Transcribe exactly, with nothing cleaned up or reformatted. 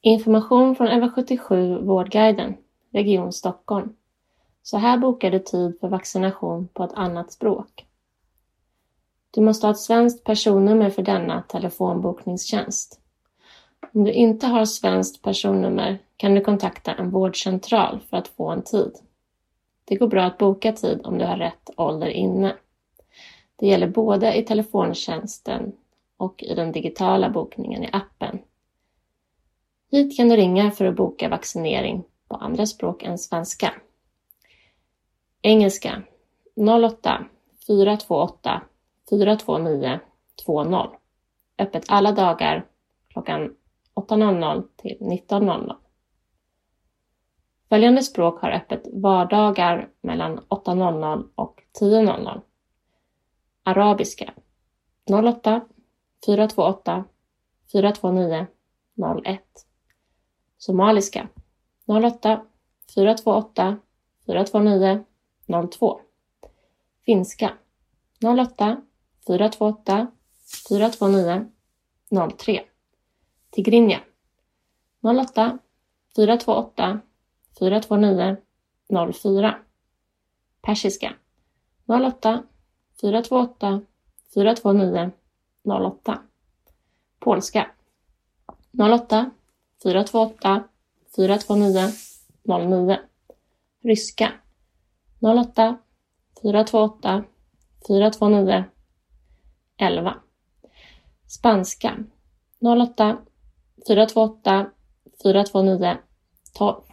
Information från elva sjuttiosju Vårdguiden, Region Stockholm. Så här bokar du tid för vaccination på ett annat språk. Du måste ha ett svenskt personnummer för denna telefonbokningstjänst. Om du inte har svenskt personnummer kan du kontakta en vårdcentral för att få en tid. Det går bra att boka tid om du har rätt ålder inne. Det gäller både i telefontjänsten och i den digitala bokningen i appen. Hit kan du ringa för att boka vaccinering på andra språk än svenska. Engelska noll åtta fyra två åtta fyra två nio två noll. Öppet alla dagar klockan åtta till nitton. Följande språk har öppet vardagar mellan åtta och tio. Arabiska noll åtta fyra två åtta fyra två nio noll ett. Somaliska noll åtta fyra två åtta fyra två nio noll två. Finska noll åtta fyra två åtta fyra två nio noll tre. Tigrinja noll åtta fyra två åtta fyra två nio noll fyra. Persiska noll åtta fyra två åtta fyra två nio noll åtta. Polska noll åtta fyra två åtta fyra två nio noll nio. Ryska noll åtta fyra två åtta fyra två nio elva. Spanska noll åtta fyra två åtta fyra två nio tolv.